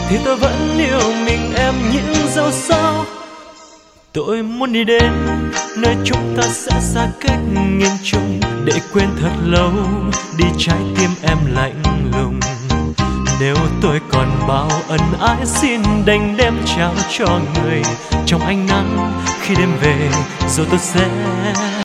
thì tôi vẫn yêu mình em những dẫu sao. Tôi muốn đi đến nơi chúng ta sẽ xa cách nghìn trùng, để quên thật lâu đi trái tim em lạnh lùng. Nếu tôi còn bao ân ái xin đành đem trao cho người trong ánh nắng. Khi đêm về rồi tôi sẽ